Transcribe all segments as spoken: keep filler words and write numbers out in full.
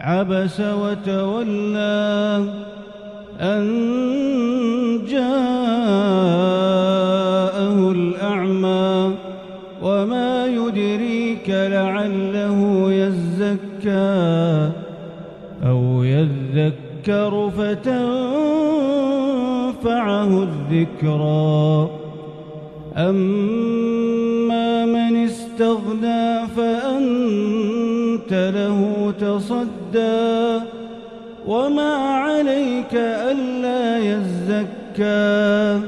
عبس وتولى أن جاءه الأعمى وما يدريك لعله يزكى أو يذكر فتنفعه الذكرى أما من استغنى فأنت له تصدى وما عليك ألا يزكى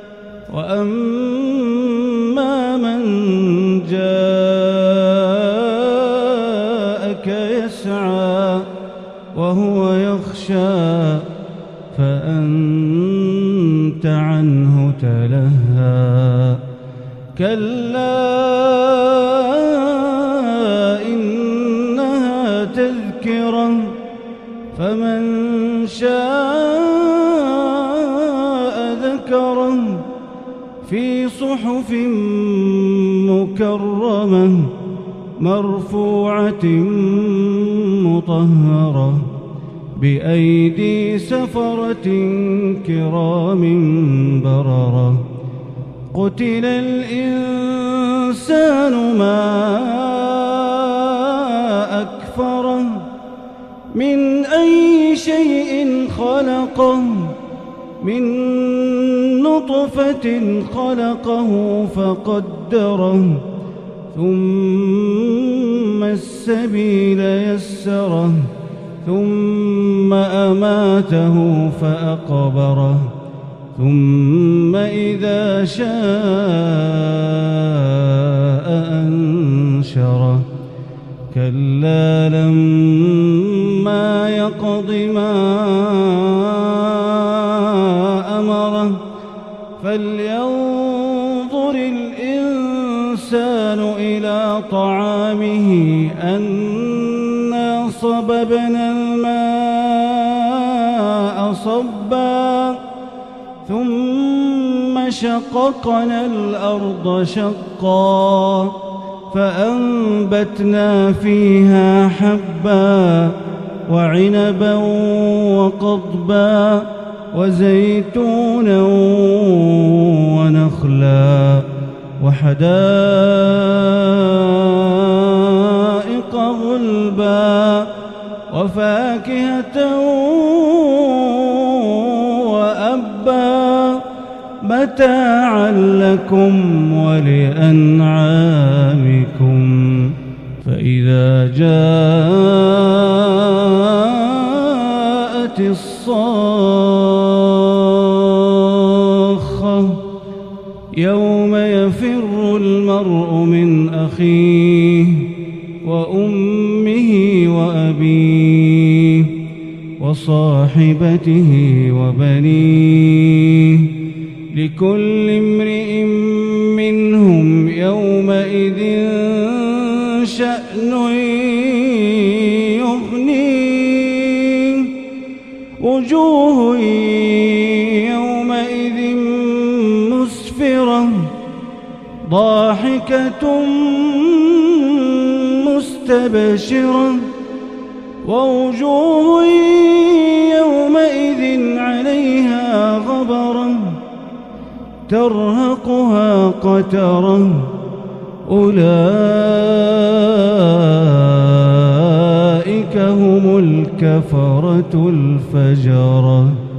وأما من جاءك يسعى وهو يخشى فأنت عنه تلهى كلا إنها تذكرة فمن شاء ذكره في صحف مكرمة مرفوعة مطهرة بأيدي سفرة كرام بررة قتل الإنسان ما أكفره من أي شيء خلقه من نطفة خلقه فقدره ثم السبيل يسره ثم أماته فأقبره ثم إذا شاء أنشره كلا لما يقض ما أمره فلينظر الإنسان إلى طعامه أنا صببنا الماء صبا ثم شققنا الأرض شقا فأنبتنا فيها حبا وعنبا وقضبا وزيتونا ونخلا وحدائق غلبا وفاكهة وأبا متاعا لكم ولأنعامكم فإذا جاءت الصاخة يوم يفر المرء من أخيه وأمه وأبيه وصاحبته وبنيه لكل امرئ منهم يومئذ شأن يغنيه وجوه يومئذ مسفرة ضاحكة مستبشرة ووجوه يومئذ عليها غبرة ترهقها قترة أولئك هم الكفرة الفجرة.